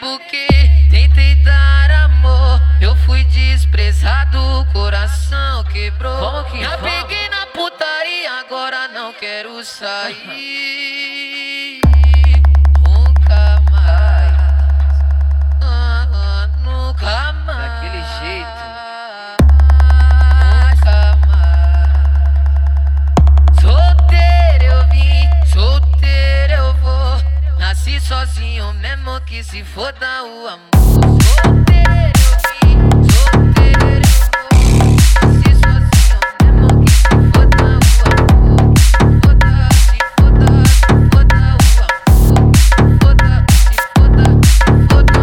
porque tentei dar amor, eu fui desprezado, o coração quebrou. Já peguei na putaria, agora não quero sair. Nunca mais, nunca mais. Daquele jeito. Nunca mais. Solteiro eu vim, solteiro eu vou. Nasci sozinho mesmo que se foda o amor. Solteiro eu vim, solteiro eu vou. Nasci sozinho mesmo que se foda o amor. Foda, se foda, se foda o amor. Foda, se foda, se foda o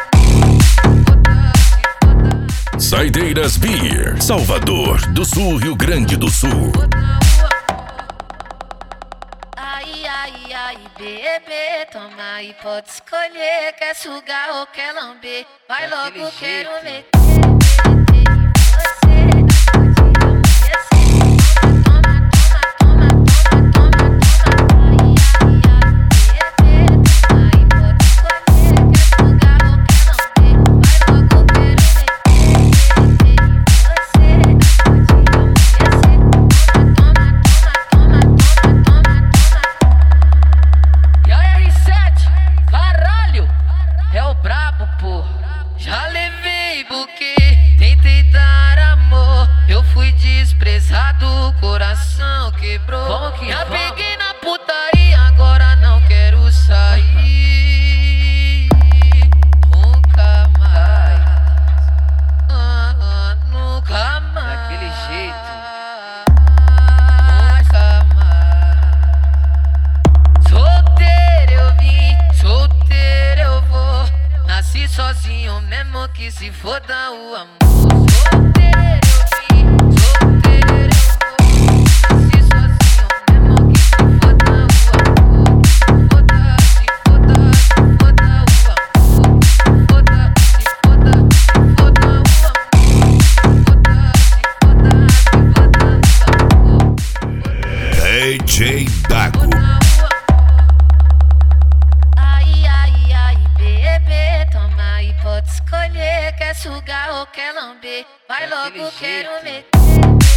amor. Foda, se foda. Saideiras Beer, Salvador do Sul, Rio Grande do Sul. Ai, ai, ai, bebê, toma aí, pode escolher. Quer sugar ou quer lamber? Vai Daquele logo, quero jeito. meter em você. Toma, toma, toma, toma, toma, toma. Ai, ai, ai, bebê, toma aí, pode escolher. Quer sugar ou quer lamber? Vai logo, quero meter em você. Toma, toma, toma, toma, toma. E aí, R7, caralho, é o brabo, porra. Já levei buquê, tentei dar amor, eu fui desprezado, o coração quebrou. Já peguei na putaria, agora não quero sair. Nunca mais, nunca mais. Daquele jeito. Nunca mais. Solteiro eu vim, solteiro eu vou. Nasci sozinho mesmo que se foda o amor. Solteiro eu vim, solteiro eu vou. Nasci sozinho mesmo que se foda o amor. Foda, se foda, se foda o amor. Foda, se foda, se foda o amor. Foda, se foda, se foda o amor. DJ Dago. Ai, ai, ai, bebê, toma aí, pode escolher. Quer sugar ou quer lamber? Vai Daquele logo, quero jeito. meter.